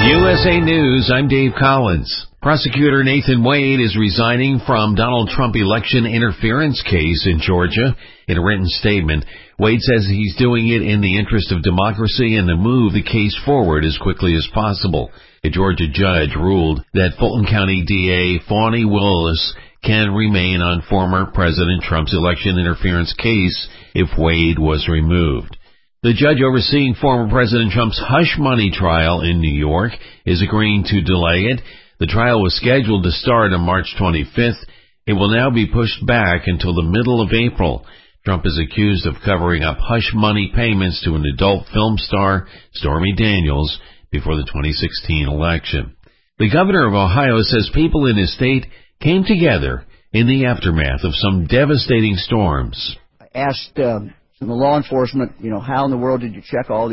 USA News, I'm Dave Collins. Prosecutor Nathan Wade is resigning from Donald Trump election interference case in Georgia. In a written statement, Wade says he's doing it in the interest of democracy and to move the case forward as quickly as possible. A Georgia judge ruled that Fulton County DA Fani Willis can remain on former President Trump's election interference case if Wade was removed. The judge overseeing former President Trump's hush money trial in New York is agreeing to delay it. The trial was scheduled to start on March 25th. It will now be pushed back until the middle of April. Trump is accused of covering up hush money payments to an adult film star, Stormy Daniels, before the 2016 election. The governor of Ohio says people in his state came together in the aftermath of some devastating storms. I asked the law enforcement, how in the world did you check all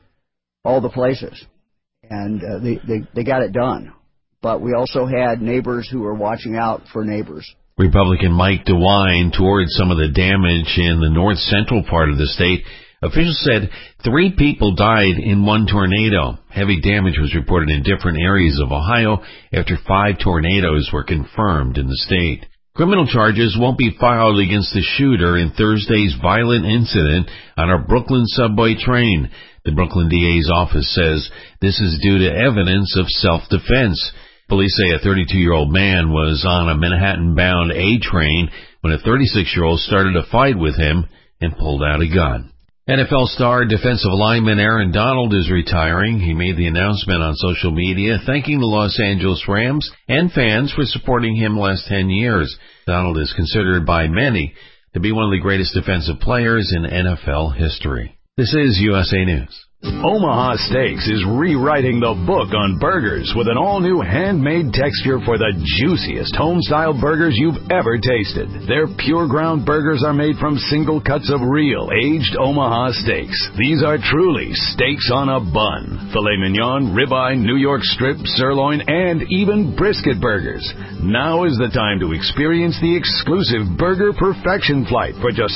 the places? And they got it done. But we also had neighbors who were watching out for neighbors. Republican Mike DeWine toured some of the damage in the north central part of the state. Officials said 3 people died in one tornado. Heavy damage was reported in different areas of Ohio after 5 tornadoes were confirmed in the state. Criminal charges won't be filed against the shooter in Thursday's violent incident on a Brooklyn subway train. The Brooklyn DA's office says this is due to evidence of self-defense. Police say a 32-year-old man was on a Manhattan-bound A train when a 36-year-old started a fight with him and pulled out a gun. NFL star defensive lineman Aaron Donald is retiring. He made the announcement on social media, thanking the Los Angeles Rams and fans for supporting him the last 10 years. Donald is considered by many to be one of the greatest defensive players in NFL history. This is USA News. Omaha Steaks is rewriting the book on burgers with an all-new handmade texture for the juiciest home-style burgers you've ever tasted. Their pure ground burgers are made from single cuts of real, aged Omaha steaks. These are truly steaks on a bun. Filet mignon, ribeye, New York strip, sirloin, and even brisket burgers. Now is the time to experience the exclusive Burger Perfection Flight for just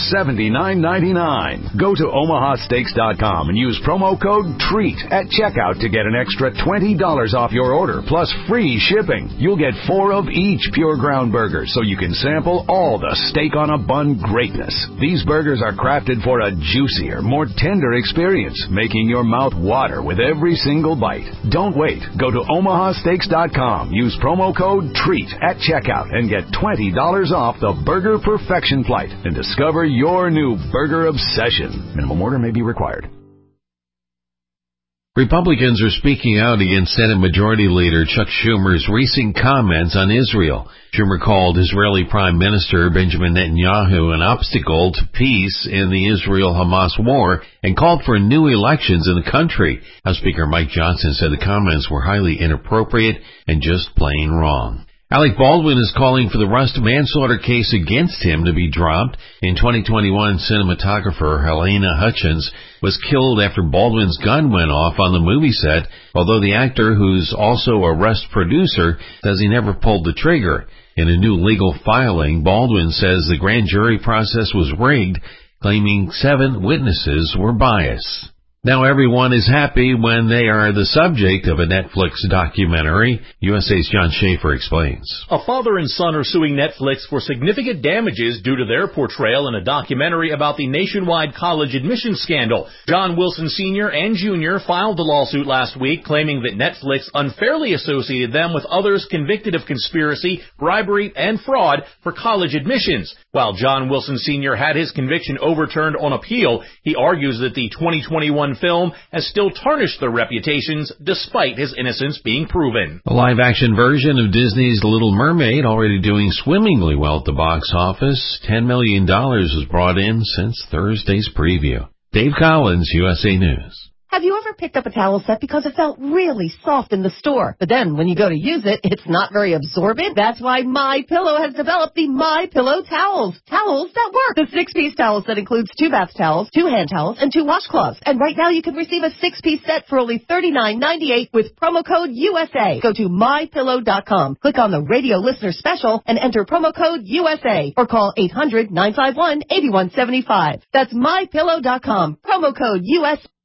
$79.99. Go to omahasteaks.com and use promo code TREAT at checkout to get an extra $20 off your order, plus free shipping. You'll get 4 of each pure ground burger, so you can sample all the steak on a bun greatness. These burgers are crafted for a juicier, more tender experience, making your mouth water with every single bite. Don't wait. Go to omahasteaks.com. Use promo code TREAT at checkout and get $20 off the Burger Perfection Flight and discover your new burger obsession. Minimum order may be required. Republicans are speaking out against Senate Majority Leader Chuck Schumer's recent comments on Israel. Schumer called Israeli Prime Minister Benjamin Netanyahu an obstacle to peace in the Israel-Hamas war and called for new elections in the country. House Speaker Mike Johnson said the comments were highly inappropriate and just plain wrong. Alec Baldwin is calling for the Rust manslaughter case against him to be dropped. In 2021, cinematographer Helena Hutchins was killed after Baldwin's gun went off on the movie set, although the actor, who's also a Rust producer, says he never pulled the trigger. In a new legal filing, Baldwin says the grand jury process was rigged, claiming 7 witnesses were biased. Now everyone is happy when they are the subject of a Netflix documentary. USA's John Schaefer explains. A father and son are suing Netflix for significant damages due to their portrayal in a documentary about the nationwide college admissions scandal. John Wilson Sr. and Jr. filed the lawsuit last week, claiming that Netflix unfairly associated them with others convicted of conspiracy, bribery, and fraud for college admissions. While John Wilson Sr. had his conviction overturned on appeal, he argues that the 2021 film has still tarnished their reputations despite his innocence being proven. A live-action version of Disney's Little Mermaid already doing swimmingly well at the box office. $10 million was brought in since Thursday's preview. Dave Collins, USA News. Have you ever picked up a towel set because it felt really soft in the store, but then when you go to use it, it's not very absorbent? That's why MyPillow has developed the MyPillow towels. Towels that work. The 6-piece towel set includes 2 bath towels, 2 hand towels, and 2 washcloths. And right now you can receive a 6-piece set for only $39.98 with promo code USA. Go to MyPillow.com, click on the radio listener special, and enter promo code USA, or call 800-951-8175. That's MyPillow.com, promo code USA.